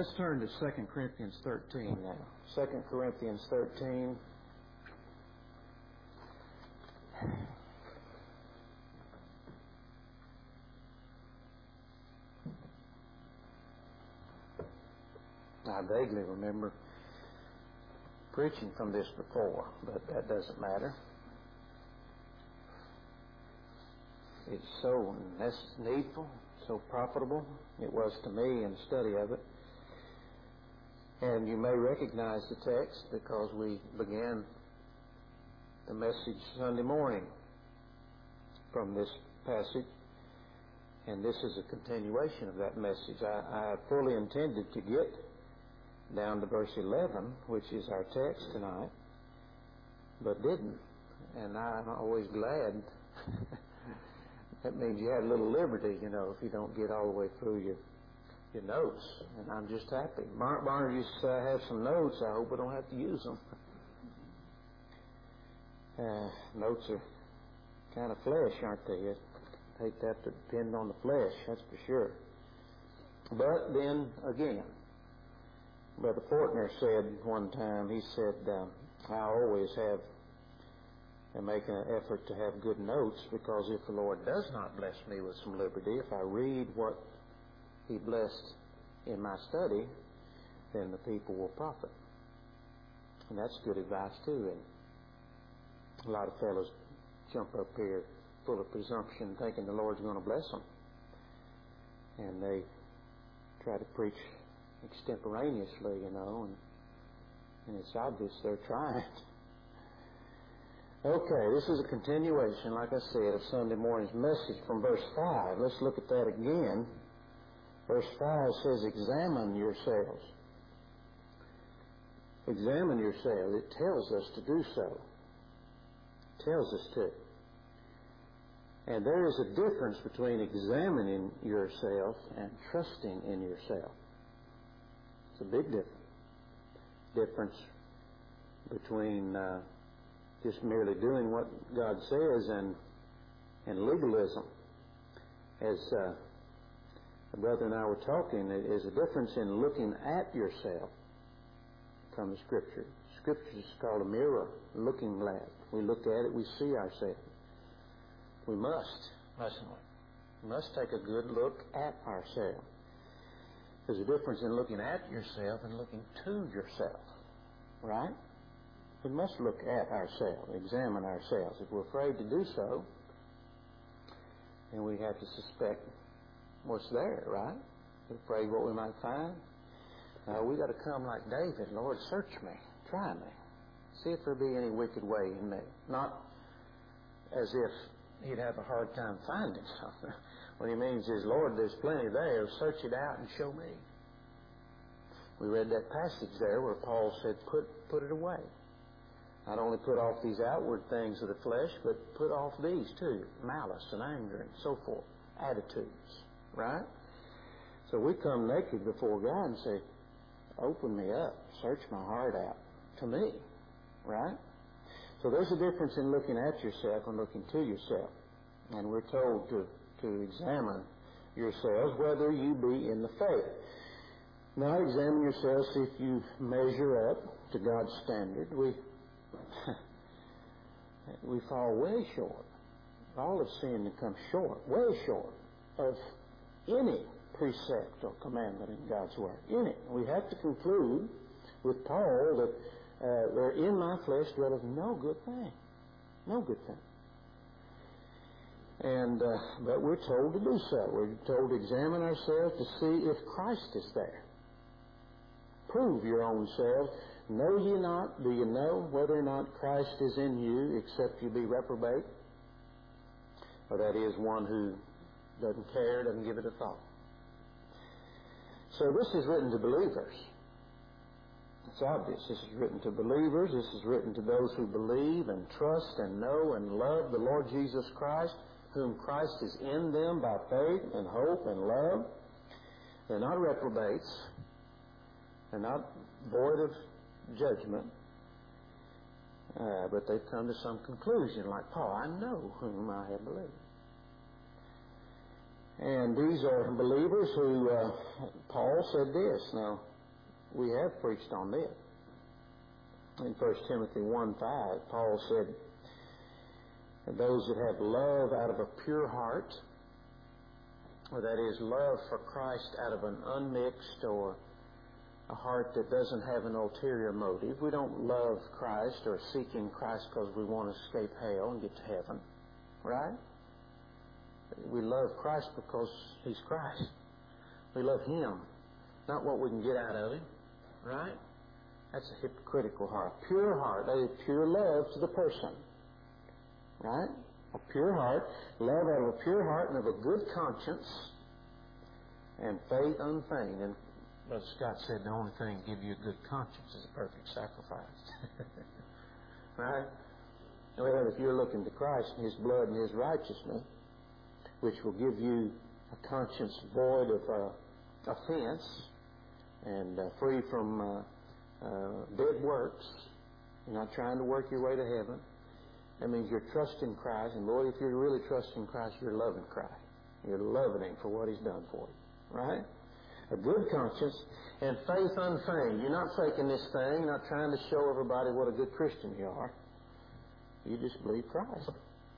Let's turn to 2 Corinthians 13 now. 2 Corinthians 13. I vaguely remember preaching from this before, but that doesn't matter. It's so needful, so profitable. It was to me in the study of it. And you may recognize the text because we began the message Sunday morning from this passage. And this is a continuation of that message. I fully intended to get down to verse 11, which is our text tonight, but didn't. And I'm always glad. That means you have a little liberty, if you don't get all the way through your notes. And I'm just happy. Barnard used to say, I have some notes. I hope I don't have to use them. Notes are kind of flesh, aren't they? I hate to have to depend on the flesh, that's for sure. But then again, Brother Fortner said one time, he said, I always make an effort to have good notes, because if the Lord does not bless me with some liberty, if I read what He blessed in my study, then the people will profit. And that's good advice too. And a lot of fellows jump up here full of presumption, thinking the Lord's going to bless them. And they try to preach extemporaneously, and it's obvious they're trying. Okay, this is a continuation, like I said, of Sunday morning's message from verse 5. Let's look at that again. Verse 5 says, examine yourselves. Examine yourselves. It tells us to do so. It tells us to. And there is a difference between examining yourself and trusting in yourself. It's a big difference between just merely doing what God says and legalism. As the brother and I were talking, there is a difference in looking at yourself from the Scripture. Scripture is called a mirror, looking glass. We look at it, we see ourselves. We mustn't we? We must take a good look at ourselves. There's a difference in looking at yourself and looking to yourself. Right? We must look at ourselves, examine ourselves. If we're afraid to do so, then we have to suspect what's there, right? We're afraid what we might find. We got to come like David. Lord, search me, try me, see if there be any wicked way in me. Not as if he'd have a hard time finding something. What he means is, Lord, there's plenty there. Search it out and show me. We read that passage there where Paul said, put it away. Not only put off these outward things of the flesh, but put off these too. Malice and anger and so forth. Attitudes. Right? So we come naked before God and say, open me up. Search my heart out to me. Right? So there's a difference in looking at yourself and looking to yourself. And we're told to examine yourselves whether you be in the faith. Now examine yourselves, see if you measure up to God's standard. We fall way short. All have sinned and come short, way short of any precept or commandment in God's Word. Any. We have to conclude with Paul that where in my flesh dwelleth no good thing. No good thing. And but we're told to do so. We're told to examine ourselves to see if Christ is there. Prove your own selves. Know ye not, do you know whether or not Christ is in you, except you be reprobate? Or that is, one who doesn't care, doesn't give it a thought. So this is written to believers. It's obvious. This is written to believers. This is written to those who believe and trust and know and love the Lord Jesus Christ, whom Christ is in them by faith and hope and love. They're not reprobates. They're not void of judgment. But they've come to some conclusion, like Paul, I know whom I have believed. And these are believers who, Paul said this, now, we have preached on this. In 1 Timothy 1:5, Paul said, those that have love out of a pure heart, or that is, love for Christ out of an unmixed or a heart that doesn't have an ulterior motive. We don't love Christ or seek in Christ because we want to escape hell and get to heaven. Right? We love Christ because He's Christ. We love Him, not what we can get out of Him. Right? That's a hypocritical heart. Pure heart, that is pure love to the person. Right? A pure heart, love out of a pure heart and of a good conscience, and faith unfeigned. And Brother Scott said the only thing to give you a good conscience is a perfect sacrifice. Right? Well, if you're looking to Christ and His blood and His righteousness, which will give you a conscience void of offense and free from dead works, you're not trying to work your way to heaven. That means you're trusting Christ, and Lord, if you're really trusting Christ, you're loving Christ. You're loving Him for what He's done for you. Right? A good conscience and faith unfeigned. You're not faking this thing. You're not trying to show everybody what a good Christian you are. You just believe Christ.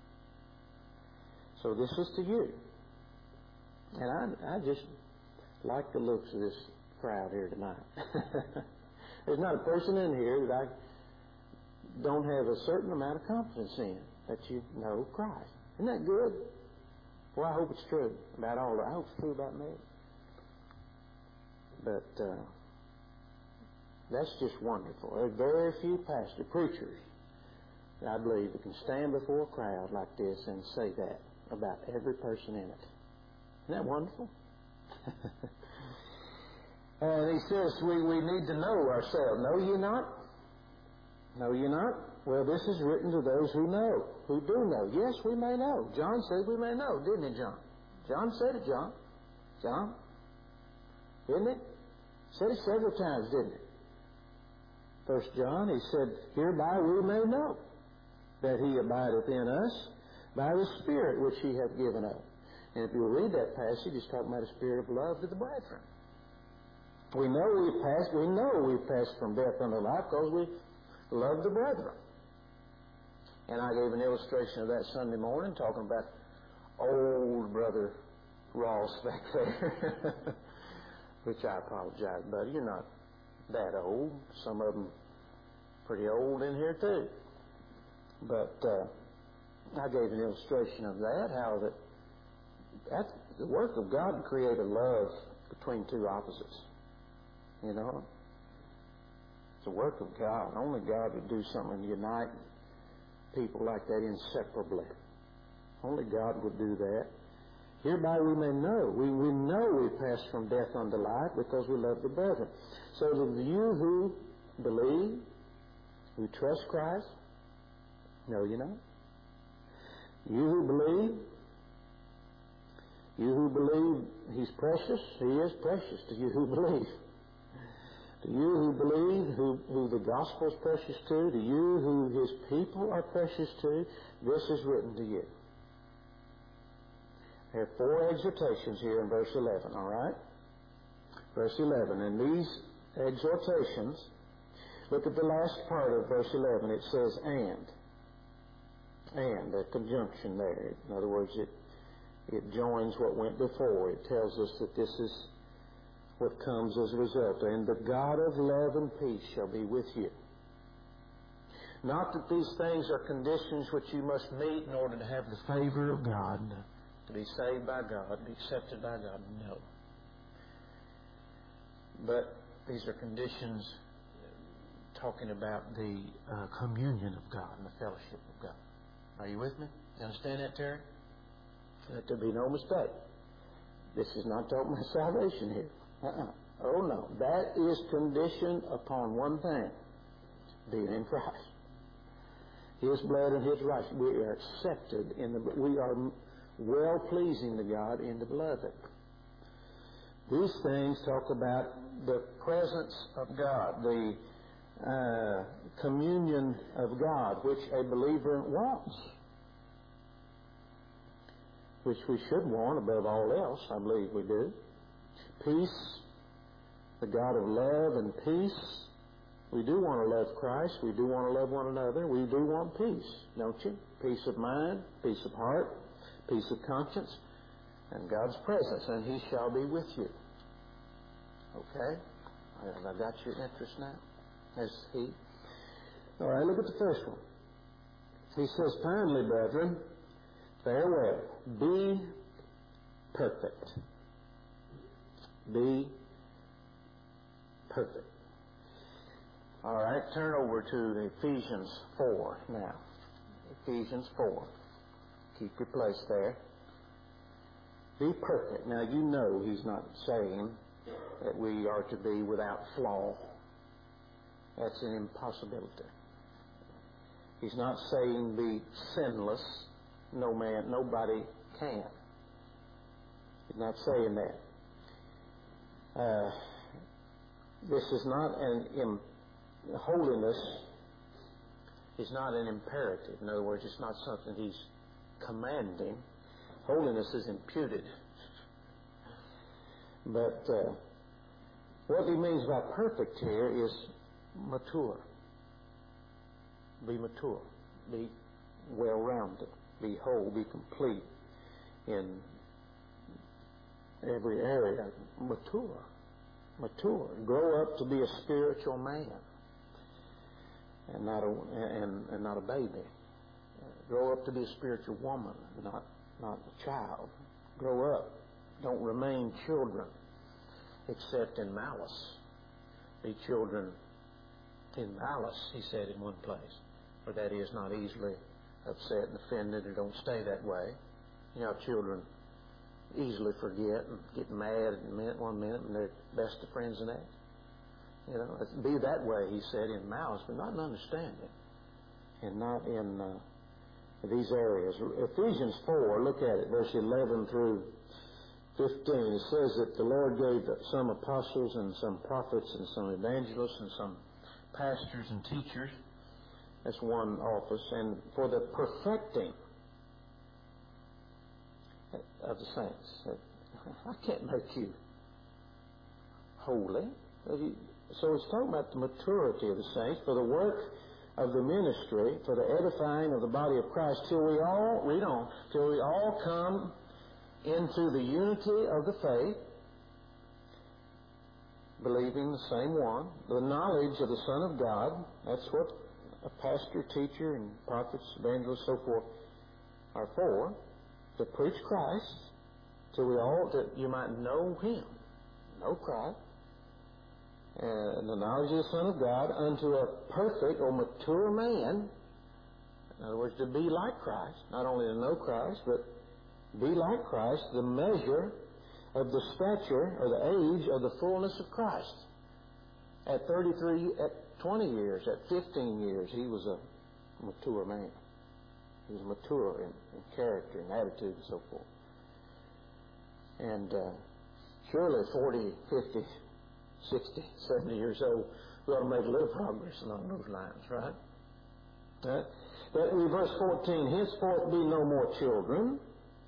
So this is to you. And I just like the looks of this crowd here tonight. There's not a person in here that I don't have a certain amount of confidence in, that you know Christ. Isn't that good? Well, I hope it's true about all that. I hope it's true about me. But that's just wonderful. There are very few preachers, I believe, that can stand before a crowd like this and say that about every person in it. Isn't that wonderful? And he says we need to know ourselves. Know ye not? Know ye not? Well, this is written to those who know, who do know. Yes, we may know. John said we may know, didn't he, John? John said it, John. John? Didn't it? Said it several times, didn't it? 1 John, he said, hereby we may know that He abideth in us by the Spirit which He hath given us. And if you read that passage, he's talking about a spirit of love to the brethren. We know we've passed from death unto life because we love the brethren. And I gave an illustration of that Sunday morning, talking about old Brother Ross back there. Which I apologize, buddy. You're not that old. Some of them pretty old in here too. But I gave an illustration of that, how that's the work of God to create a love between two opposites. You know? It's a work of God. Only God would do something to unite people like that inseparably. Only God would do that. Hereby we may know. We know we pass from death unto life because we love the brethren. So to you who believe, who trust Christ, know you not? You who believe He's precious, He is precious to you who believe. To you who believe, who the gospel is precious to you who His people are precious to, this is written to you. There are 4 exhortations here in verse 11, all right? Verse 11, and these exhortations, look at the last part of verse 11. It says, and, a conjunction there. In other words, it joins what went before. It tells us that this is what comes as a result. And the God of love and peace shall be with you. Not that these things are conditions which you must meet in order to have the favor of God, to be saved by God, be accepted by God. No. But these are conditions talking about the communion of God and the fellowship of God. Are you with me? You understand that, Terry? Let there be no mistake. This is not talking about salvation here. Oh, no. That is conditioned upon one thing: being in Christ. His blood and His righteousness. We are accepted we are well-pleasing to God in the beloved. These things talk about the presence of God, the communion of God, which a believer wants, which we should want above all else. I believe we do. Peace the God of love and peace. We do want to love Christ. We do want to love one another. We do want peace, don't you? Peace of mind, peace of heart, peace of conscience, and God's presence, and He shall be with you. Okay? Have I got your interest now? As He. All right, look at the first one. He says, finally, brethren, farewell. Be perfect. Be perfect. All right, turn over to Ephesians 4 now. Ephesians 4. Keep your place there. Be perfect. Now, you know He's not saying that we are to be without flaw. That's an impossibility. He's not saying be sinless. Nobody can. He's not saying that. This is not holiness is not an imperative. In other words, it's not something He's commanding. Holiness is imputed. But what He means by perfect here is mature. Be mature. Be well-rounded. Be whole. Be complete in every area. Mature. Mature. Grow up to be a spiritual man and not a baby. Grow up to be a spiritual woman, not a child. Grow up. Don't remain children except in malice. Be children in malice, he said in one place. Or that is, not easily upset and offended, or don't stay that way. You know, children easily forget and get mad at 1 minute and they're best of friends the next. You know, be that way, he said, in malice, but not in understanding, and not in these areas. Ephesians 4, look at it, verse 11 through 15. It says that the Lord gave some apostles and some prophets and some evangelists and some pastors and teachers. That's one office. And for the perfecting of the saints. I can't make you holy. So it's talking about the maturity of the saints, for the work of the ministry, for the edifying of the body of Christ, till we all, read on, till we all come into the unity of the faith, believing the same one, the knowledge of the Son of God. That's what a pastor, teacher, and prophets, evangelists, so forth are for, to preach Christ, till we all, that you might know Him, know Christ, and the knowledge of the Son of God, unto a perfect or mature man. In other words, to be like Christ, not only to know Christ, but be like Christ, the measure of the stature or the age of the fullness of Christ. At 33, at 20 years, at 15 years, he was a mature man. He was mature in character and attitude and so forth. And surely 40, 50, 60, 70 years old, we ought to make a little progress along those lines, right? But in verse 14, henceforth be no more children,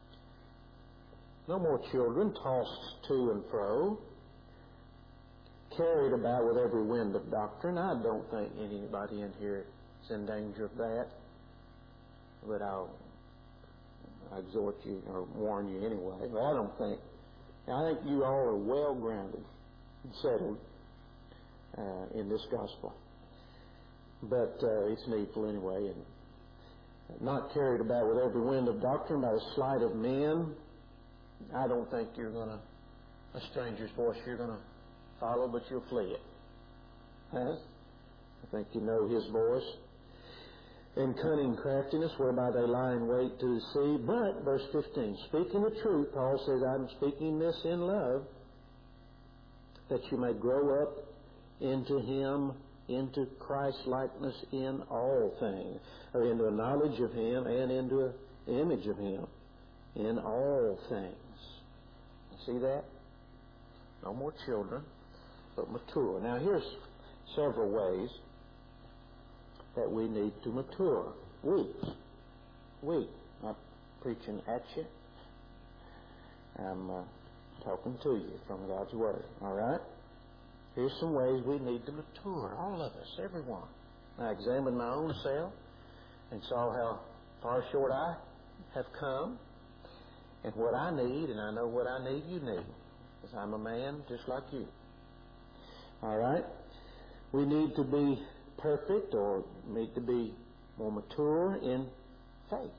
tossed to and fro, carried about with every wind of doctrine. I don't think anybody in here is in danger of that, but I'll exhort you or warn you anyway. But I think you all are well grounded and settled in this gospel. But it's needful anyway. And not carried about with every wind of doctrine by the sleight of men. I don't think you're going to, a stranger's voice you're going to follow, but you'll flee it. Huh? I think you know his voice. In cunning craftiness, whereby they lie in wait to deceive. But, verse 15, speaking the truth, Paul says, I'm speaking this in love, that you may grow up into Him, into Christ-likeness in all things, or into a knowledge of Him and into an image of Him in all things. See that? No more children, but mature. Now, here's several ways that we need to mature. We. Not preaching at you. I'm talking to you from God's Word. All right? Here's some ways we need to mature, all of us, everyone. I examined my own self and saw how far short I have come and what I need, and I know what I need you need, because I'm a man just like you. All right? We need to be perfect, or need to be more mature in faith.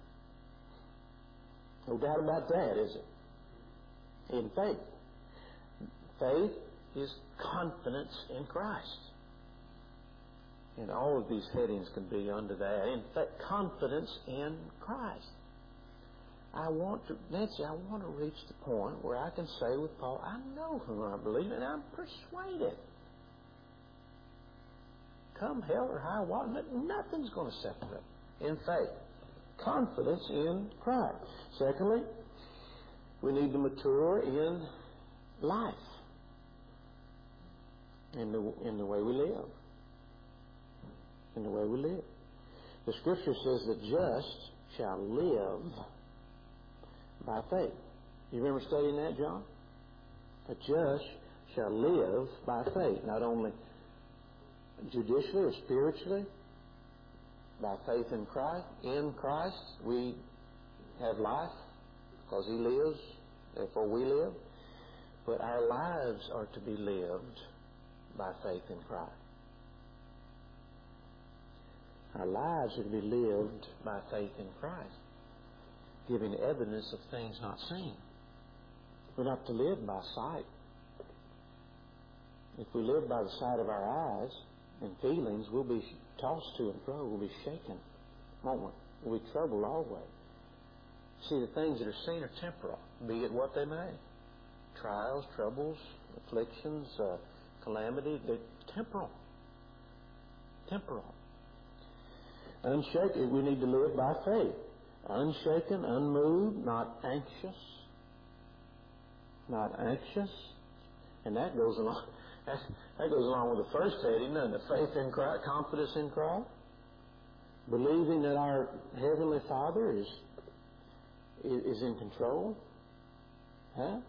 No doubt about that, is it? In faith. Faith is confidence in Christ. And all of these headings can be under that. In fact, confidence in Christ. Nancy, I want to reach the point where I can say with Paul, I know whom I believe, and I'm persuaded. Come hell or high water, nothing's going to separate. In faith. Confidence in Christ. Secondly, we need to mature in life. In the way we live. In the way we live. The Scripture says the just shall live by faith. You remember studying that, John? The just shall live by faith. Not only judicially or spiritually, by faith in Christ. In Christ we have life because He lives, therefore we live. But our lives are to be lived by faith in Christ. Our lives are to be lived by faith in Christ, giving evidence of things not seen. We're not to live by sight. If we live by the sight of our eyes and feelings, we'll be tossed to and fro. We'll be shaken, won't we? We'll be troubled always. See, the things that are seen are temporal, be it what they may. Trials, troubles, afflictions, calamity, they're temporal. Temporal. Unshaken, we need to live by faith. Unshaken, unmoved, not anxious. Not anxious. And that goes along with the first heading, doesn't it? Faith in Christ, confidence in Christ. Believing that our Heavenly Father is in control. Huh?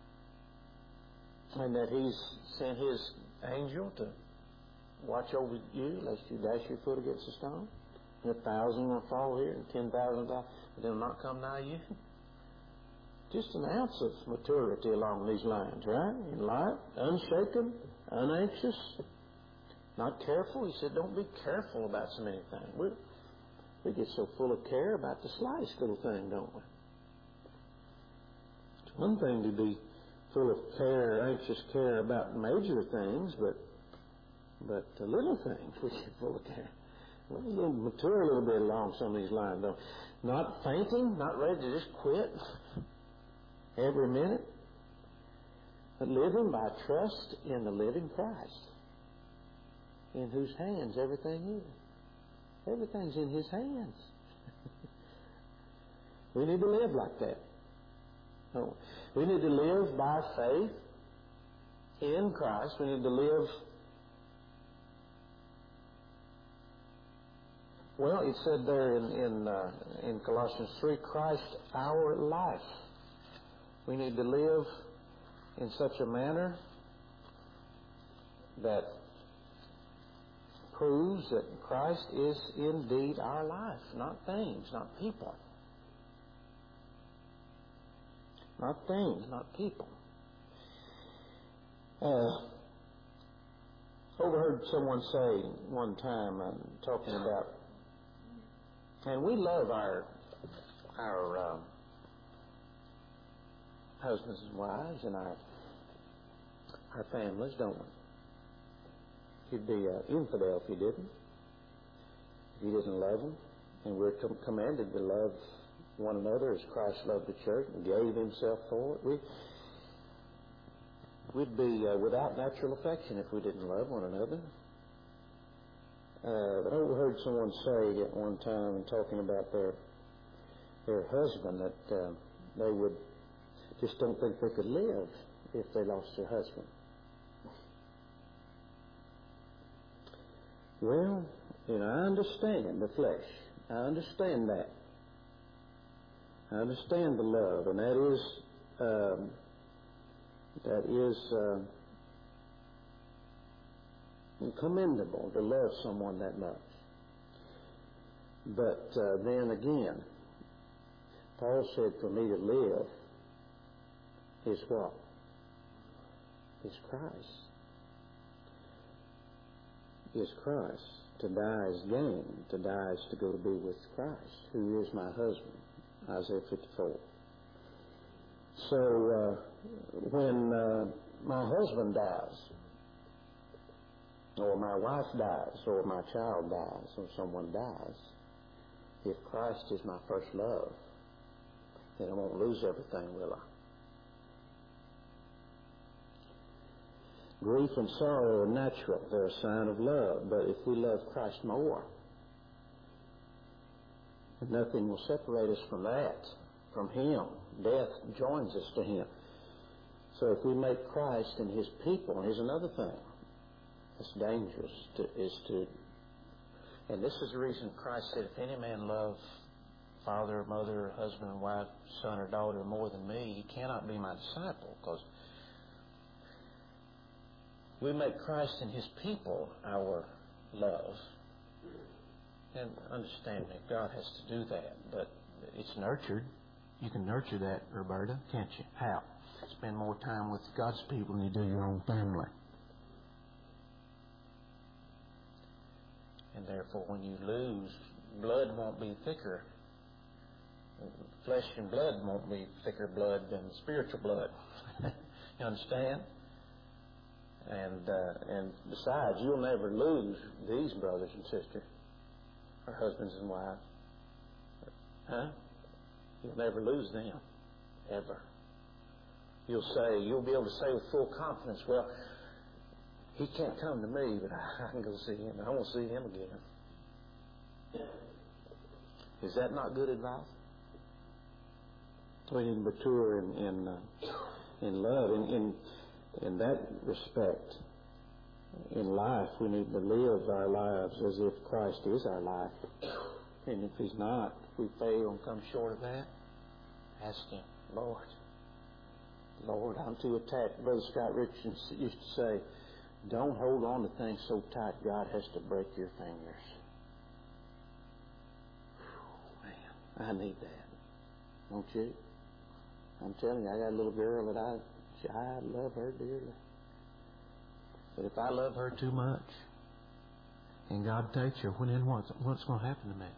And that He's sent His angel to watch over you, lest you dash your foot against a stone. And 1,000 will fall here, and 10,000 die, but they'll not come nigh you. Just an ounce of maturity along these lines, right? In life, unshaken, unanxious, not careful. He said, don't be careful about so many things. We get so full of care about the slightest little thing, don't we? It's one thing to be full of care, anxious care about major things, but the little things we get full of care. We'll mature a little bit along some of these lines, though. Not fainting, not ready to just quit every minute, but living by trust in the living Christ, in whose hands everything is. Everything's in His hands. We need to live like that. We need to live by faith in Christ. We need to live. Well, it said there in Colossians 3, Christ our life. We need to live in such a manner that proves that Christ is indeed our life, not things, not people. Not things, not people. Overheard someone say one time, talking about, and we love our husbands and wives and our families, don't we? You'd be an infidel if you didn't. If you didn't love them. And we're commanded to love one another as Christ loved the church and gave Himself for it. We'd be without natural affection if we didn't love one another. I overheard someone say at one time, talking about their husband, that they would just don't think they could live if they lost their husband. Well, I understand the flesh. I understand that. I understand the love, and that is commendable to love someone that much. But then again, Paul said for me to live is what? Is Christ. Is Christ. To die is gain. To die is to go to be with Christ, who is my husband. Isaiah 54. So when my husband dies, or my wife dies, or my child dies, or someone dies, if Christ is my first love, then I won't lose everything, will I? Grief and sorrow are natural. They're a sign of love. But if we love Christ more, nothing will separate us from that, from Him. Death joins us to Him. So if we make Christ and His people, and here's another thing that's dangerous, and this is the reason Christ said, if any man love father, mother, husband, wife, son, or daughter more than me, he cannot be my disciple, because we make Christ and His people our love. And understand me, God has to do that, but it's nurtured. You can nurture that, Roberta, can't you? How? Spend more time with God's people than you do your own family. And therefore, when you lose, blood won't be thicker. Flesh and blood won't be thicker blood than spiritual blood. You understand? And besides, you'll never lose these brothers and sisters, or husbands and wives. Huh? You'll never lose them, ever. You'll be able to say with full confidence, well, he can't come to me, but I can go see him. I won't see him again. Is that not good advice? We need to mature in love. In that respect, in life, we need to live our lives as if Christ is our life. And if He's not, if we fail and come short of that, ask Him, Lord, I'm too attached. Brother Scott Richardson used to say, don't hold on to things so tight God has to break your fingers. Man, I need that. Don't you? I'm telling you, I got a little girl that I love her dearly. But if I love her too much, and God takes her, then what's going to happen to me?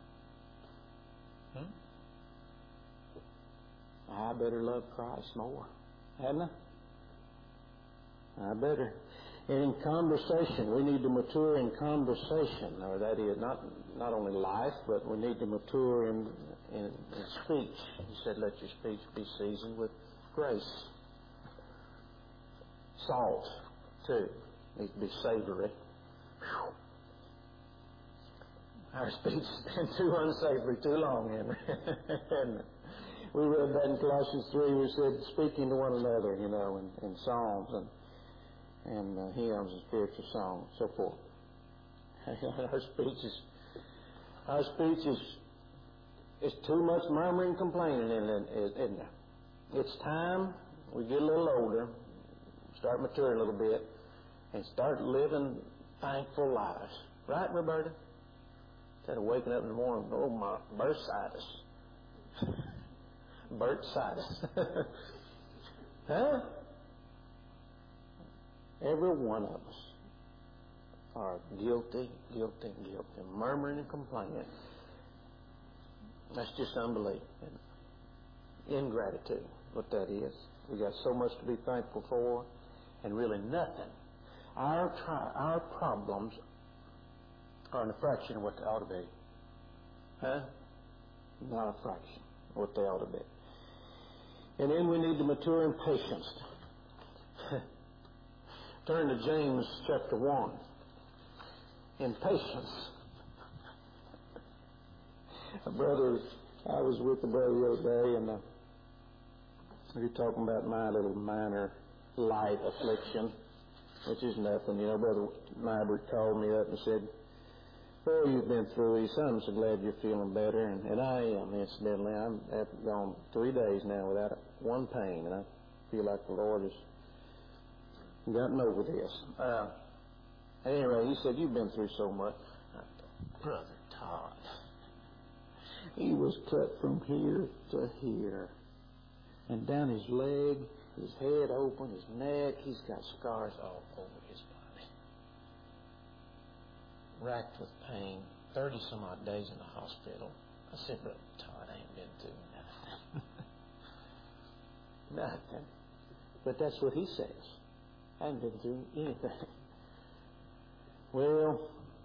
I better love Christ more, hadn't I? I better. And in conversation, we need to mature in conversation, or that is not only life, but we need to mature in speech. He said, let your speech be seasoned with grace. Salt, too, needs to be savory. Whew. Our speech has been too unsavory too long, Henry. We read that in Colossians 3. We said, speaking to one another, in psalms and hymns and spiritual songs, so forth. Our speech is too much murmuring and complaining in it, isn't it? It's time we get a little older, start maturing a little bit, and start living thankful lives. Right, Roberta? Instead of waking up in the morning, oh, my bursitis. Bursitis. Huh? Every one of us are guilty, murmuring and complaining. That's just unbelief and ingratitude, what that is. We got so much to be thankful for, and really nothing. Our problems are in a fraction of what they ought to be. Huh? Not a fraction of what they ought to be. And then we need to mature in patience. Turn to James chapter 1. In patience. I was with a brother the other day, and we were talking about my little minor light affliction, which is nothing. Brother Mybert called me up and said, "Oh, you've been through it. I'm so glad you're feeling better." And I am, incidentally. I've gone 3 days now without one pain, and I feel like the Lord has gotten over this. Anyway, he said, "You've been through so much." I thought, Brother Todd, he was cut from here to here. And down his leg, his head open, his neck, he's got scars all over his body. Racked with pain, 30-some-odd days in the hospital. I said, "Brother Todd, I ain't been through nothing." Nothing. But that's what he says. I haven't been through anything. Well,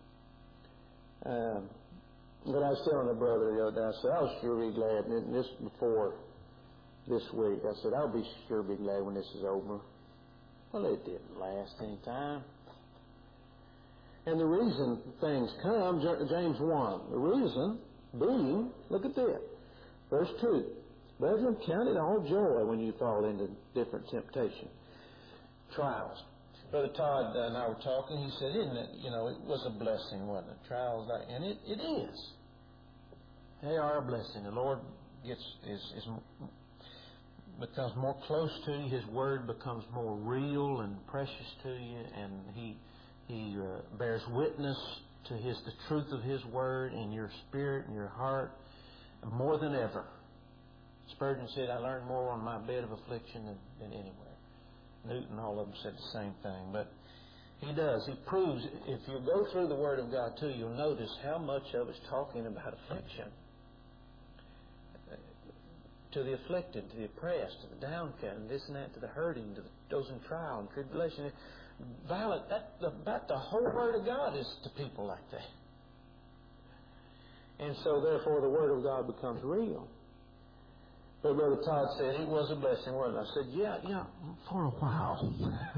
but I was telling a brother the other day, I said, "I'll sure be glad," and this before this week, I said, "I'll be sure be glad when this is over." Well, it didn't last any time. And the reason things come, James 1, the reason being, look at this, verse 2, "Brethren, count it all joy when you fall into different temptation, trials." Brother Todd and I were talking. He said, "Isn't it, it was a blessing, wasn't it? Trials, and it is. They are a blessing. The Lord becomes more close to you. His Word becomes more real and precious to you, and He bears witness to the truth of His Word in your spirit and your heart more than ever." Spurgeon said, "I learned more on my bed of affliction than anywhere." Newton, all of them said the same thing. But he does. He proves, if you go through the Word of God too, you'll notice how much of it's talking about affliction. To the afflicted, to the oppressed, to the downcast, and this and that, to the hurting, to those in trial and tribulation. About the whole Word of God is to people like that. And so, therefore, the Word of God becomes real. But Brother Todd said it was a blessing, wasn't it? I said, yeah, for a while.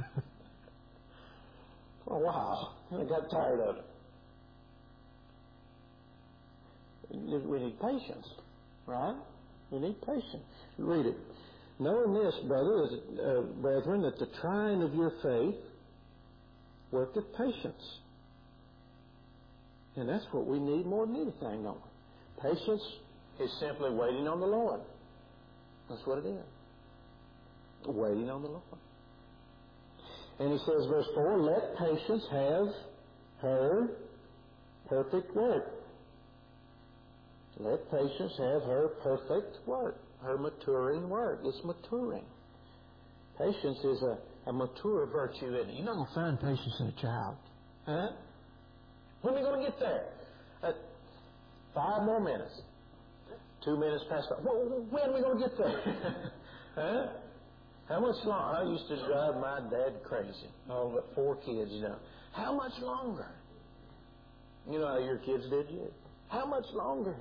For a while. And I got tired of it. We need patience, right? We need patience. Read it. "Knowing this, brethren, that the trying of your faith worketh patience." And that's what we need more than anything, don't we? Patience is simply waiting on the Lord. That's what it is. Waiting on the Lord. And he says, verse 4, "Let patience have her perfect work." Let patience have her perfect work, her maturing work. It's maturing. Patience is a mature virtue, isn't it? You're not going to find patience in a child. Huh? When are we going to get there? 5 more minutes. 2 minutes past 5. When are we going to get there? Huh? How much longer? I used to drive my dad crazy. All but 4 kids, How much longer? You know how your kids did you? How much longer?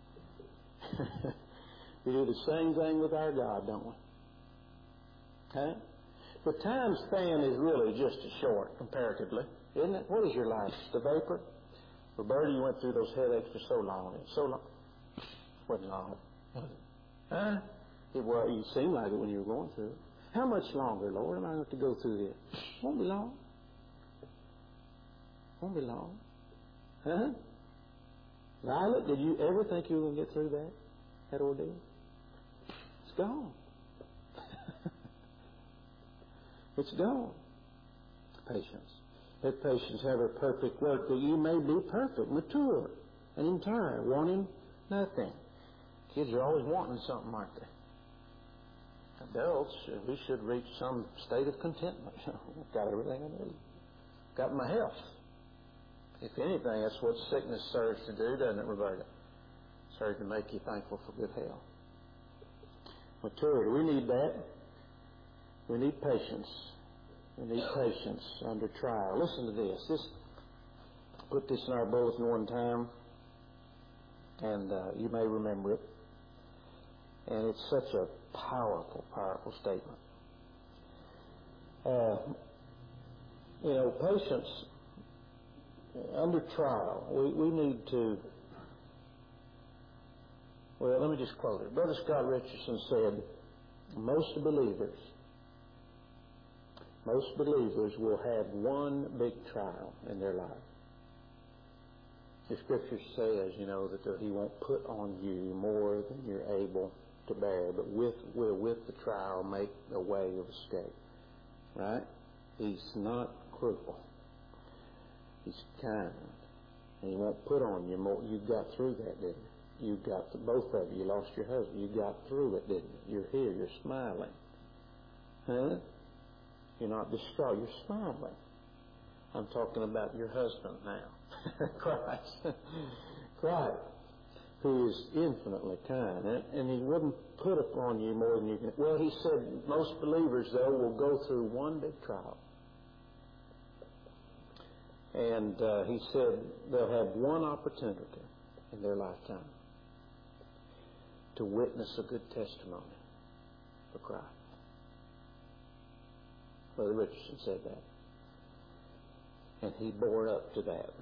We do the same thing with our God, don't we? Okay? The time span is really just as short, comparatively, isn't it? What is your life? The vapor? Roberta, you went through those headaches for so long. So long. Wasn't long. Was it? Huh? You seemed like it when you were going through it. How much longer, Lord, am I going to go through this? Won't be long. Won't be long. Huh? Violet, did you ever think you were going to get through that ordeal? It's gone. It's gone. Patience. Let patience have her perfect work, that you may be perfect, mature, and entire, wanting nothing. Kids are always wanting something, aren't they? Adults, we should reach some state of contentment. Got everything I need. Got my health. If anything, that's what sickness serves to do, doesn't it, Roberta? Serves to make you thankful for good health. Maturity. We need that. We need patience. We need patience under trial. Listen to this. Put this in our bulletin one time, and you may remember it. And it's such a powerful, powerful statement. Patience under trial. We need to. Well, let me just quote it. Brother Scott Richardson said, most believers will have one big trial in their life. The Scripture says, that He won't put on you more than you're able to bear, but with the trial make a way of escape. Right? He's not cruel. He's kind. And He won't put on you more. You got through that, didn't you? You got to, both of you lost your husband. You got through it, didn't you? You're here. You're smiling. Huh? You're not distraught. You're smiling. I'm talking about your husband now. Christ. Christ, who is infinitely kind. And He wouldn't put upon you more than you can. Well, He said most believers, though, will go through one big trial. And He said they'll have one opportunity in their lifetime to witness a good testimony for Christ. Brother Richardson said that. And he bore up to that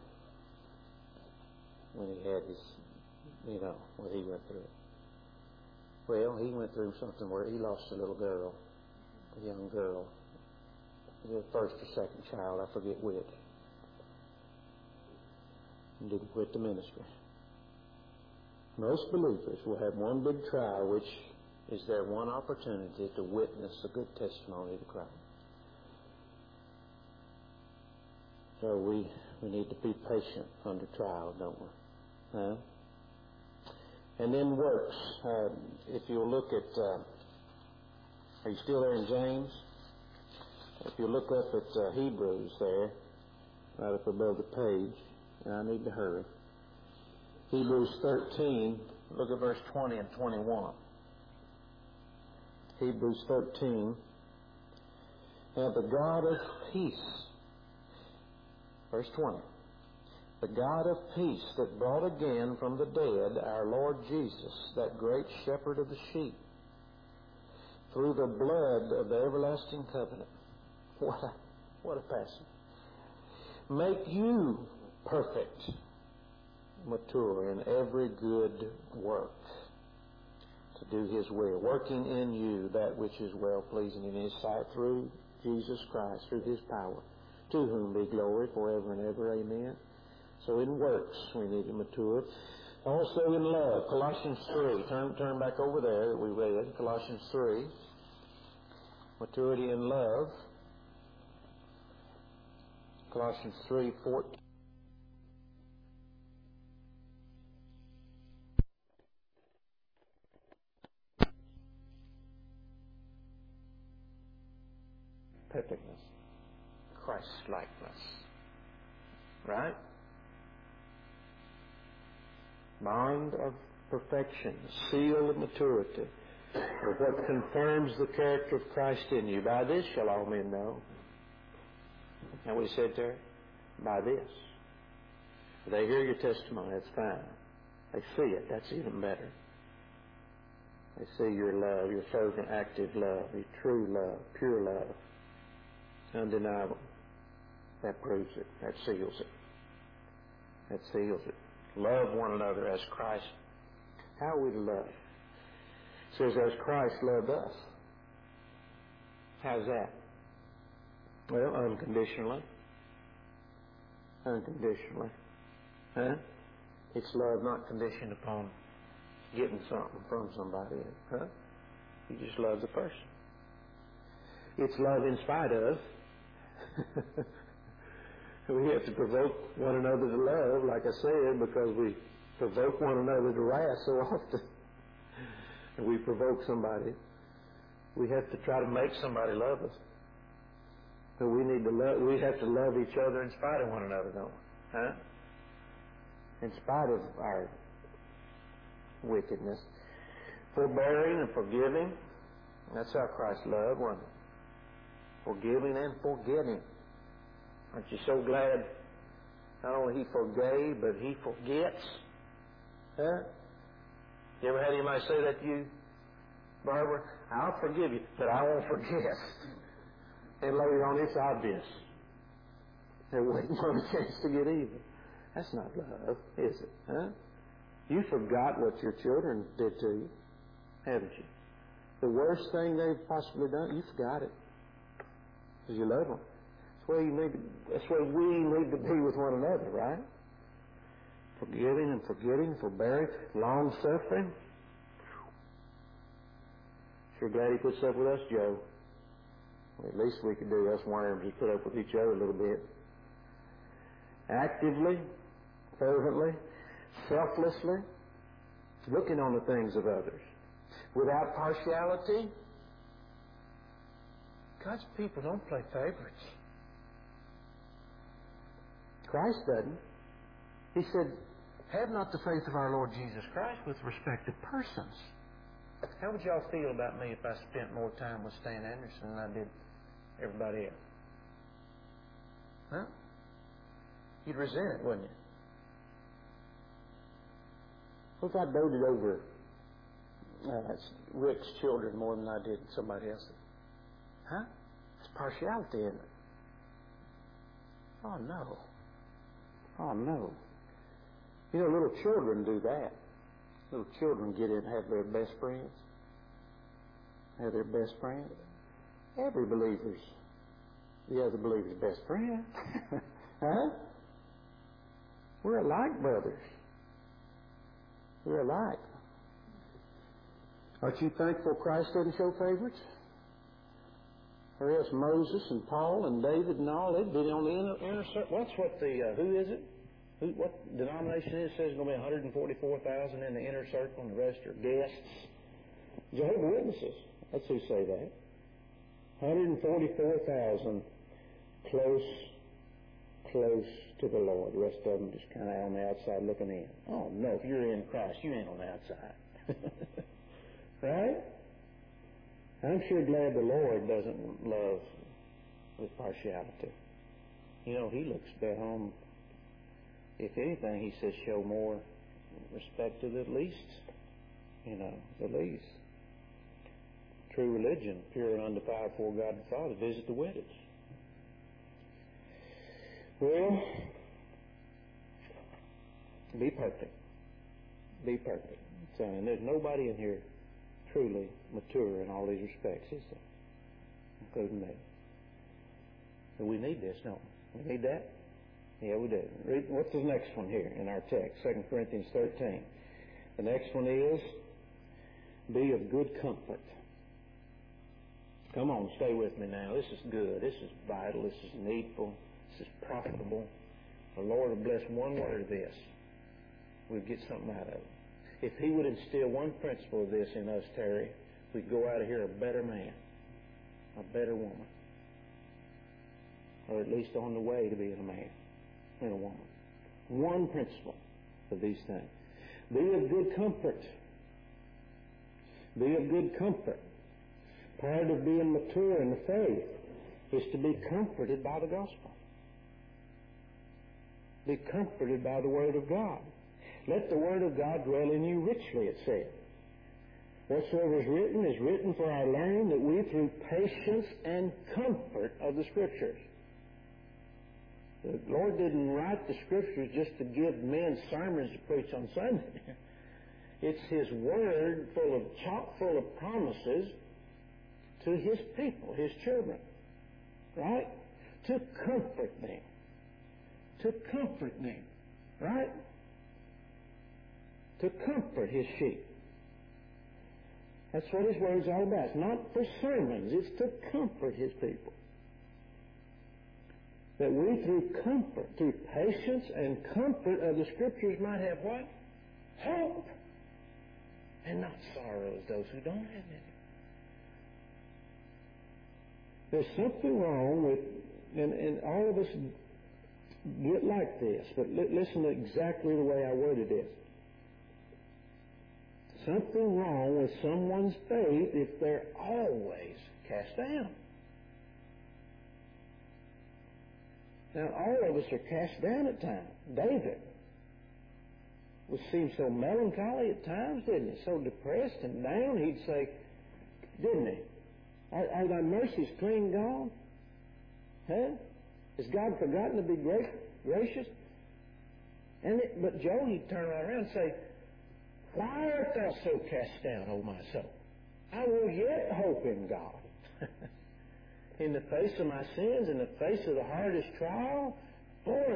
when he had his, when he went through it. Well, he went through something where he lost a little girl, a young girl, the first or second child, I forget which. And didn't quit the ministry. Most believers will have one big trial, which is their one opportunity to witness a good testimony to Christ. So we need to be patient under trial, don't we? Huh? And then works. If you'll look at, are you still there in James? If you look up at Hebrews there, right up above the page, and I need to hurry. Hebrews 13, look at verse 20 and 21. Hebrews 13. Now the God of peace, verse 20, the God of peace that brought again from the dead our Lord Jesus, that great shepherd of the sheep, through the blood of the everlasting covenant. What a passage. Make you perfect, mature in every good work, to do His will, working in you that which is well-pleasing in His sight through Jesus Christ, through His power, to whom be glory forever and ever. Amen. So in works we need to mature. Also in love. Colossians 3. Turn back over there that we read. Colossians 3. Maturity in love. Colossians 3:14. Perfectness. Christ-likeness. Right? Bond of perfection, seal of maturity, or what confirms the character of Christ in you. By this shall all men know. And we said there, by this. They hear your testimony, that's fine. They see it, that's even better. They see your love, your fervent, active love, your true love, pure love, undeniable. That proves it. That seals it. That seals it. Love one another as Christ. How are we to love? It says, as Christ loved us. How's that? Well, unconditionally. Unconditionally. Huh? It's love not conditioned upon getting something from somebody. Huh? You just love the person. It's love in spite of. We have to provoke one another to love, like I said, because we provoke one another to wrath so often. And we provoke somebody. We have to try to make somebody love us. But we need to love. We have to love each other in spite of one another, don't we? Huh? In spite of our wickedness. Forbearing and forgiving. That's how Christ loved, wasn't it? Forgiving and forgetting. Aren't you so glad not only He forgave, but He forgets? Huh? You ever had anybody say that to you? Barbara, I'll forgive you, but I won't forget. And later on, it's obvious. They're waiting for a chance to get even. That's not love, is it? Huh? You forgot what your children did to you, haven't you? The worst thing they've possibly done, you forgot it. Because you love them. That's where we need to be with one another, right? Forgiving and forgetting, forbearing, long-suffering. Sure glad He puts up with us, Joe. Well, at least we could do, us worms, we put up with each other a little bit. actively, fervently, selflessly, looking on the things of others, without partiality. God's people don't play favorites. Christ doesn't. He said, have not the faith of our Lord Jesus Christ with respect to persons. How would y'all feel about me if I spent more time with Stan Anderson than I did everybody else? Huh? You'd resent it, wouldn't you? What if I doted over Rick's children more than I did somebody else's? Huh? It's partiality, isn't it? Oh, no. Oh, no. You know, little children do that. Little children get in and have their best friends. Have their best friend. Every believer's the other believer's best friend. Huh? We're alike, brothers. We're alike. Aren't you thankful Christ doesn't show favorites? Or else Moses and Paul and David and all, they'd be on the inner circle. That's what who is it? What denomination is it? Says it's going to be 144,000 in the inner circle and the rest are guests. Jehovah's Witnesses. That's who say that. 144,000 close to the Lord. The rest of them just kind of on the outside looking in. Oh, no, if you're in Christ, you ain't on the outside. Right? I'm sure glad the Lord doesn't love with partiality. You know, He looks down. If anything, He says, show more respect to the least. You know, the least. True religion, pure and undefiled before God the Father, visit the widows. Well, be perfect. Be perfect. So, and there's nobody in here truly mature in all these respects, is there? Including me. So we need this, don't we? We need that? Yeah, we do. Read, what's the next one here in our text? 2 Corinthians 13. The next one is, be of good comfort. Come on, stay with me now. This is good. This is vital. This is needful. This is profitable. The Lord will bless one word of this. We'll get something out of it. If He would instill one principle of this in us, Terry, we'd go out of here a better man, a better woman, or at least on the way to being a man and a woman. One principle of these things. Be of good comfort. Be of good comfort. Part of being mature in the faith is to be comforted by the gospel. Be comforted by the Word of God. Let the Word of God dwell in you richly, it said. Whatsoever is written for our learning, that we through patience and comfort of the Scriptures. The Lord didn't write the Scriptures just to give men sermons to preach on Sunday. It's His Word chock full of promises to His people, His children. Right? To comfort them. To comfort them. Right? To comfort His sheep. That's what His Word's all about. It's not for sermons. It's to comfort His people. That we through comfort, through patience and comfort of the Scriptures might have what? Hope. And not sorrow as those who don't have any. There's something wrong with, and all of us get like this, but listen to exactly the way I worded this. Something wrong with someone's faith if they're always cast down. Now, all of us are cast down at times. David seemed so melancholy at times, didn't he? So depressed and down, he'd say, didn't he? Are thy mercies clean gone? Huh? Has God forgotten to be gracious? But Job, he'd turn right around and say, why art thou so cast down, O my soul? I will yet hope in God. In the face of my sins, in the face of the hardest trial, boy,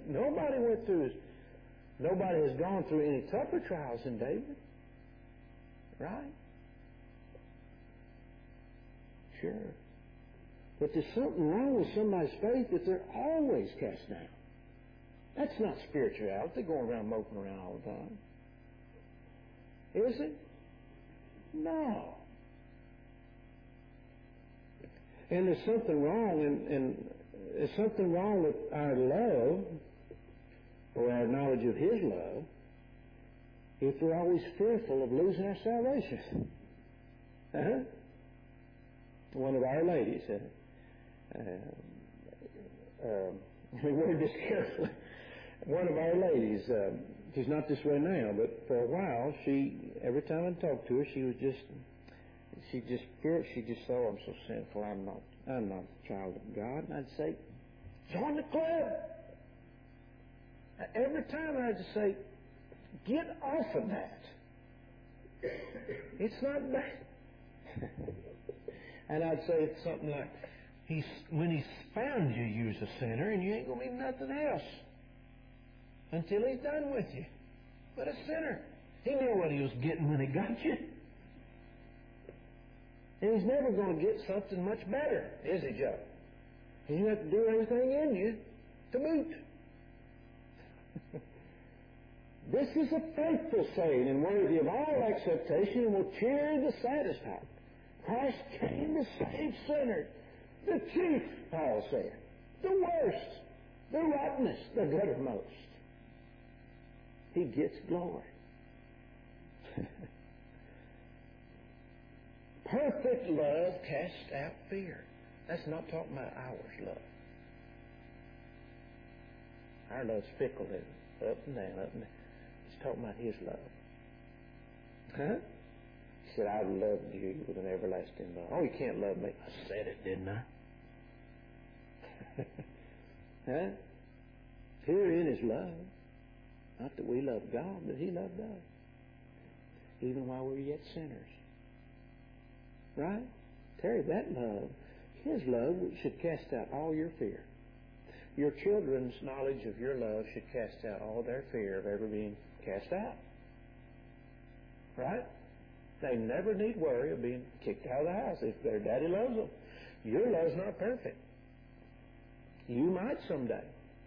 nobody has gone through any tougher trials than David. Right? Sure. But there's something wrong with somebody's faith that they're always cast down. That's not spirituality, going around moping around all the time. Is it? No. And there's something wrong, and there's something wrong with our love, or our knowledge of His love, if we're always fearful of losing our salvation. One of our ladies, we word this carefully. One of our ladies, she's not this way now, but for a while, every time I talked to her, she just thought, I'm so sinful, I'm not a child of God. And I'd say, join the club. Every time I'd just say, get off of that. It's not bad. And I'd say something like, when He's found you, you're a sinner, and you ain't going to be nothing else until He's done with you. But a sinner. He knew what He was getting when He got you. And He's never going to get something much better, is He, Joe? He's going to have to do everything in you to boot. This is a faithful saying and worthy of all acceptation and will cheer the satisfied. Christ came to save sinners. The chief, Paul said. The worst. The rottenest. The guttermost. He gets glory. Perfect love casts out fear. That's not talking about ours love. Our love's fickle, isn't it? Up and down, up and down. He's talking about His love. He said, I've loved you with an everlasting love. Oh, you can't love me. I said it, didn't I? Herein is love. Not that we love God, but He loved us. Even while we were yet sinners. Right? Terry, that love, His love should cast out all your fear. Your children's knowledge of your love should cast out all their fear of ever being cast out. Right? They never need worry of being kicked out of the house if their daddy loves them. Your love's not perfect. You might someday.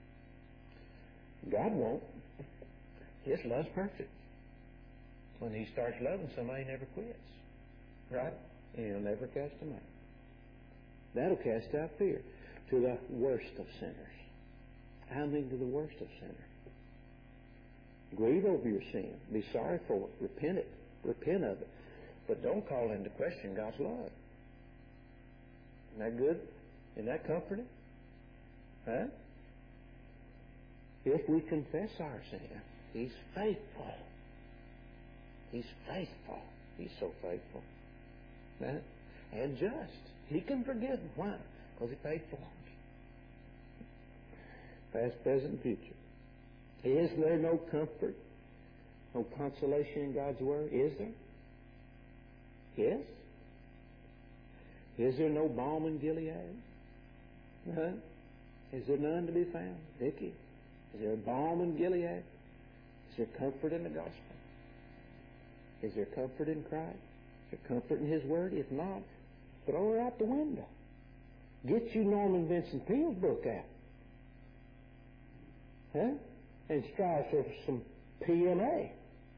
God won't. His love's perfect. When He starts loving somebody, He never quits. Right? And He'll never cast them out. That'll cast out fear to the worst of sinners. I mean to the worst of sinners. Grieve over your sin. Be sorry for it. Repent it. Repent of it. But don't call into question God's love. Isn't that good? Isn't that comforting? Huh? If we confess our sin, He's faithful. He's faithful. He's so faithful. Huh? And just. He can forgive them. Why? Because He paid for them. Past, present, and future. Is there no comfort, no consolation in God's Word? Is there? Yes. Is there no balm in Gilead? Huh? Is there none to be found? Vicky, is there a balm in Gilead? Is there comfort in the gospel? Is there comfort in Christ? Is there comfort in His Word? If not, throw her out the window. Get you Norman Vincent Peale's book out. Huh? And strive for some PMA.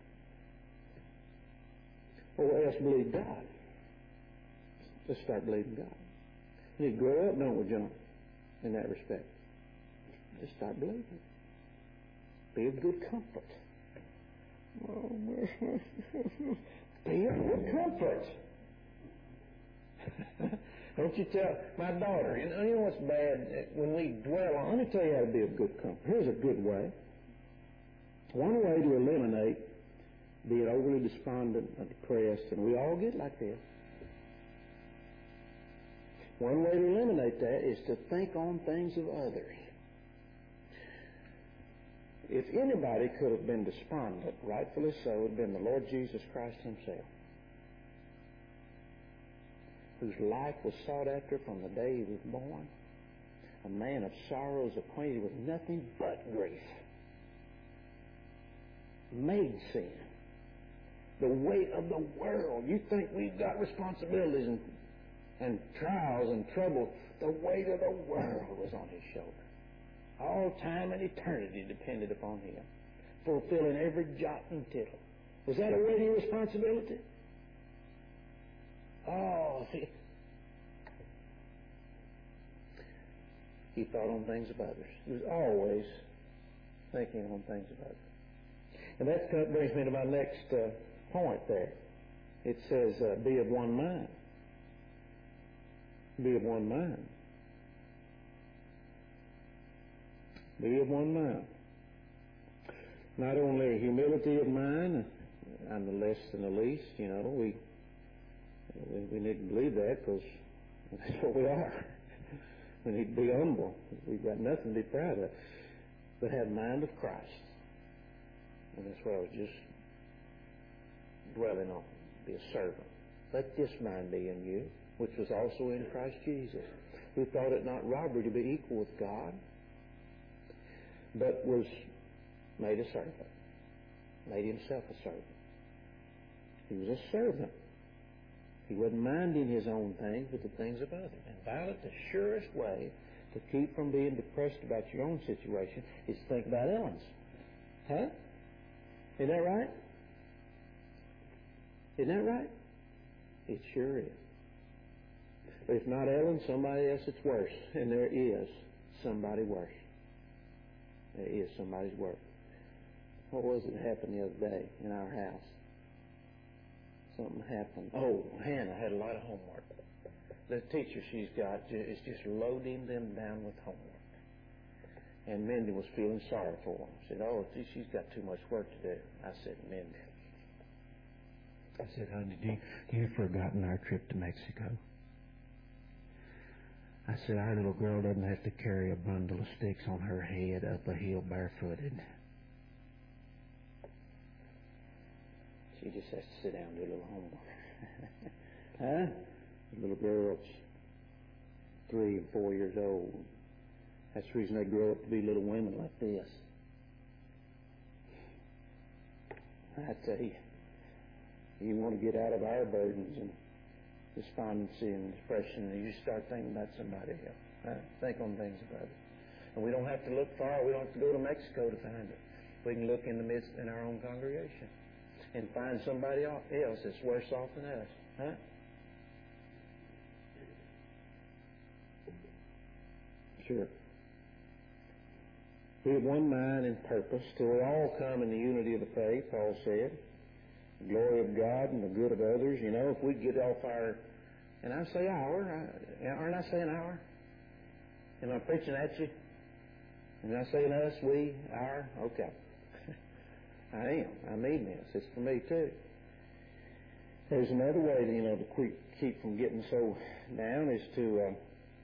Or else believe God. Let's start believing God. We need to grow up, don't we, John? In that respect. Just start believing. Be of good comfort. Be of good comfort. Don't you tell my daughter, you know what's bad when we dwell on, let me tell you how to be of good comfort. Here's a good way. One way to eliminate being overly despondent or depressed, and we all get like this. One way to eliminate that is to think on things of others. If anybody could have been despondent, rightfully so, it would have been the Lord Jesus Christ Himself, whose life was sought after from the day He was born, a man of sorrows, acquainted with nothing but grief, made sin, the weight of the world. You think we've got responsibilities and trials and trouble. The weight of the world was on His shoulder. All time and eternity depended upon him, fulfilling every jot and tittle. Was that a weighty responsibility? Oh, he thought on things of others. He was always thinking on things of others. And that brings me to my next point there. It says, be of one mind. Be of one mind. Be of one mind. Not only humility of mind, I'm the less than the least, you know, we need to believe that because that's what we are. We need to be humble. We've got nothing to be proud of. But have the mind of Christ. And that's what I was just dwelling on. Be a servant. Let this mind be in you, which was also in Christ Jesus, who thought it not robbery to be equal with God, but was made a servant. Made himself a servant. He was a servant. He wasn't minding his own things, but the things of others. And Violet, the surest way to keep from being depressed about your own situation is to think about Ellen's. Huh? Isn't that right? Isn't that right? It sure is. But if not Ellen, somebody else that's worse. And there is somebody worse. There is somebody's worse. What was it that happened the other day in our house? Something happened. Oh, Hannah had a lot of homework. The teacher she's got is just loading them down with homework. And Mindy was feeling sorry for them. Said, oh, she's got too much work to do. I said, Mindy. I said, honey, you've forgotten our trip to Mexico. I said, our little girl doesn't have to carry a bundle of sticks on her head up a hill barefooted. She just has to sit down and do a little homework. Huh? The little girl's 3 and 4 years old. That's the reason they grow up to be little women like this. I tell you, you want to get out of our burdens and despondency and depression, and you start thinking about somebody else. Right? Think on things about it. And we don't have to look far. We don't have to go to Mexico to find it. We can look in the midst in our own congregation and find somebody else that's worse off than us. Huh? Sure. Be of one mind and purpose till we all come in the unity of the faith, Paul said. The glory of God and the good of others. You know, if we get off our, and I say our, aren't I saying our? Am I preaching at you? Am I saying us, we, our? Okay. I am. I mean this. It's for me too. There's another way, to keep from getting so down is to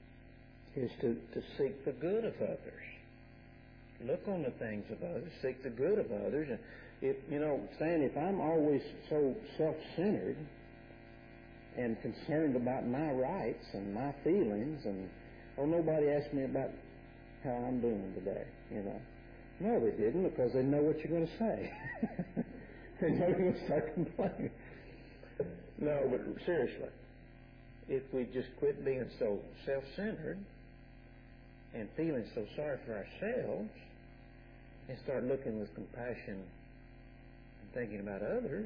seek the good of others. Look on the things of others. Seek the good of others. And if I'm always so self-centered and concerned about my rights and my feelings, and nobody asked me about how I'm doing today, No, they didn't, because they know what you're going to say. They know you're going to start complaining. No, but seriously, if we just quit being so self-centered and feeling so sorry for ourselves and start looking with compassion and thinking about others,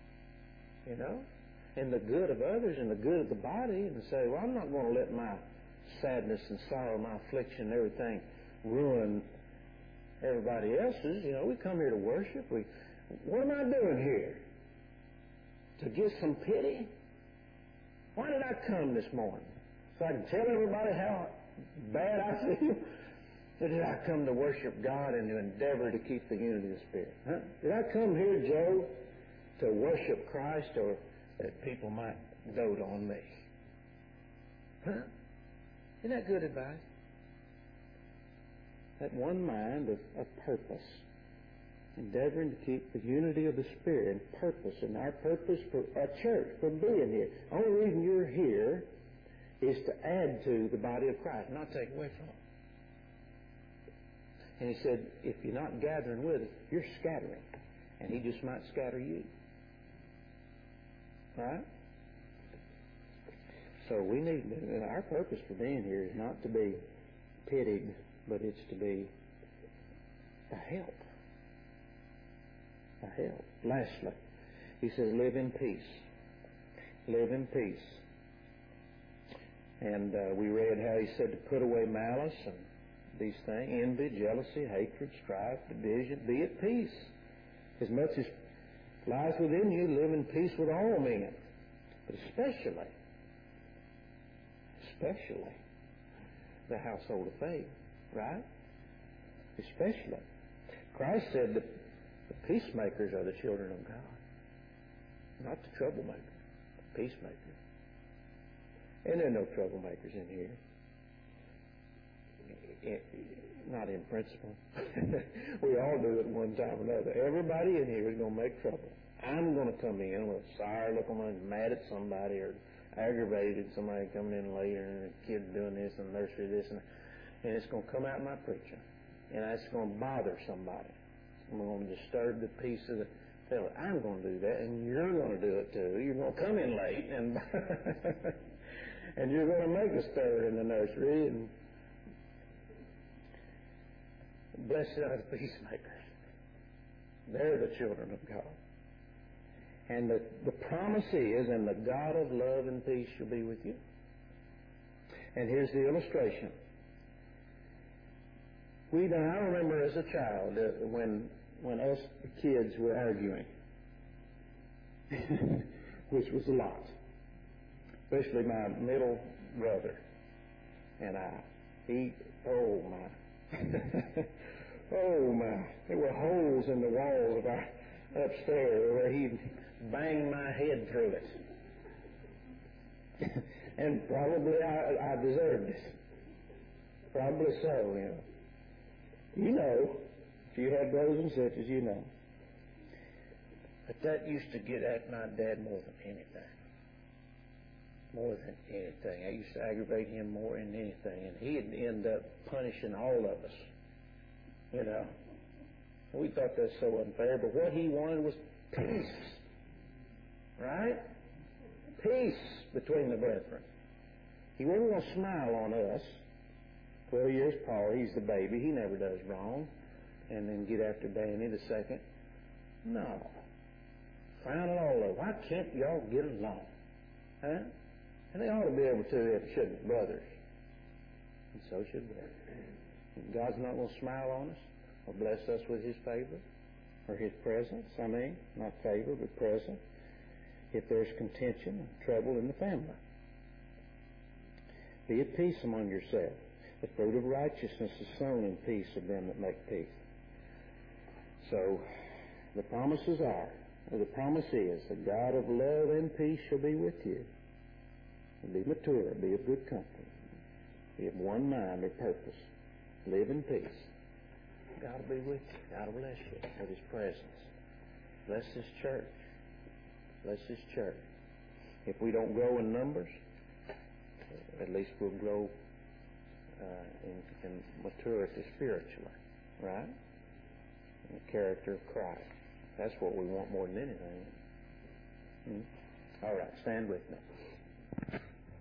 and the good of others and the good of the body, and say, well, I'm not going to let my sadness and sorrow, my affliction and everything ruin everybody else's. We come here to worship. What am I doing here? To get some pity? Why did I come this morning? So I can tell everybody how bad I feel? Or did I come to worship God and to endeavor to keep the unity of the Spirit? Huh? Did I come here, Joe, to worship Christ, or that people might dote on me? Huh? Isn't that good advice? That one mind of purpose, endeavoring to keep the unity of the Spirit and purpose. And our purpose for our church, for being here, the only reason you're here is to add to the body of Christ, not take away from it. And he said, if you're not gathering with us, you're scattering. And he just might scatter you. Right? So our purpose for being here is not to be pitied, but it's to be a help. A help. Lastly, he says, live in peace. Live in peace. And we read how he said to put away malice and these things, envy, jealousy, hatred, strife, division. Be at peace. As much as lies within you, live in peace with all men. But especially the household of faith, right? Especially. Christ said that the peacemakers are the children of God, not the troublemakers, the peacemakers. And there are no troublemakers in here. Not in principle. We all do it one time or another. Everybody in here is going to make trouble. I'm going to come in with a sour look, I'm mad at somebody or aggravated at somebody coming in later and the kid doing this and nursery this and it's going to come out in my preaching. And it's going to bother somebody. I'm going to disturb the peace of the fellow. I'm going to do that, and you're going to do it too. You're going to come in late, and and you're going to make a stir in the nursery. And blessed are the peacemakers. They're the children of God. And the promise is, and the God of love and peace shall be with you. And here's the illustration. I remember as a child when us kids were arguing, which was a lot, especially my middle brother and I. Oh my, there were holes in the walls of our upstairs where he'd bang my head through it. And probably I deserved it. Probably so, you know. You know, if you had brothers and sisters, you know. But that used to get at my dad more than anything. More than anything. I used to aggravate him more than anything. And he'd end up punishing all of us. You know. We thought that's so unfair, but what he wanted was peace. Right? Peace between the brethren. He wasn't going to smile on us. 12 years Paul, he's the baby. He never does wrong. And then get after Danny the second. No. Frown it all over. Why can't y'all get along? Huh? And they ought to be able to if they shouldn't, brothers. And so should we. And God's not going to smile on us or bless us with His favor or His presence. I mean, not favor, but presence. If there's contention and trouble in the family. Be at peace among yourselves. The fruit of righteousness is sown in peace of them that make peace. So, the promises are, or the promise is, the God of love and peace shall be with you. And be mature, be of good company, be of one mind or purpose. Live in peace. God will be with you. God will bless you with His presence. Bless this church. Bless this church. If we don't grow in numbers, at least we'll grow in maturity spiritually, right? In the character of Christ. That's what we want more than anything. All right, stand with me.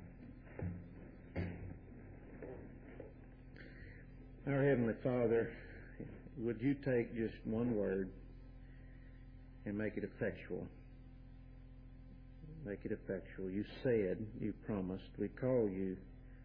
Our Heavenly Father, would you take just one word and make it effectual? Make it effectual. You said, you promised, we call you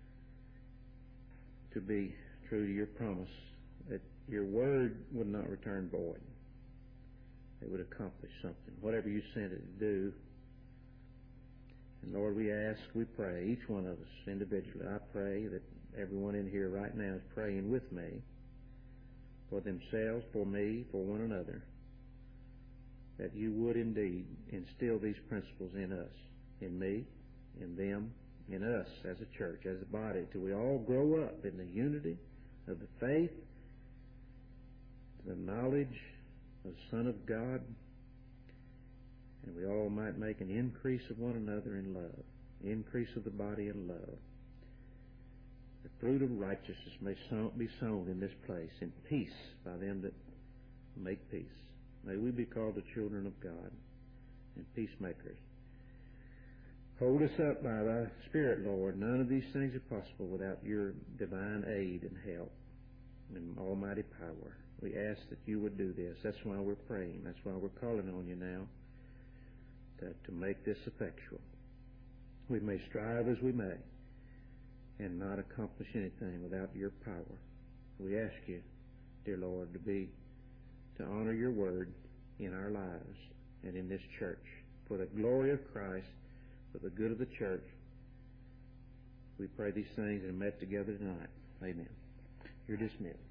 to be true to your promise, that your word would not return void. It would accomplish something, whatever you sent it to do. And Lord, we ask, we pray, each one of us individually, I pray that everyone in here right now is praying with me for themselves, for me, for one another, that you would indeed instill these principles in us, in me, in them, in us as a church, as a body, till we all grow up in the unity of the faith, the knowledge of the Son of God, and we all might make an increase of one another in love, increase of the body in love. The fruit of righteousness may be sown in this place in peace by them that make peace. May we be called the children of God and peacemakers. Hold us up by thy Spirit, Lord. None of these things are possible without your divine aid and help and almighty power. We ask that you would do this. That's why we're praying. That's why we're calling on you now to make this effectual. We may strive as we may and not accomplish anything without your power. We ask you, dear Lord, to honor your word in our lives and in this church for the glory of Christ, for the good of the church. We pray these things and met together tonight. Amen. You're dismissed.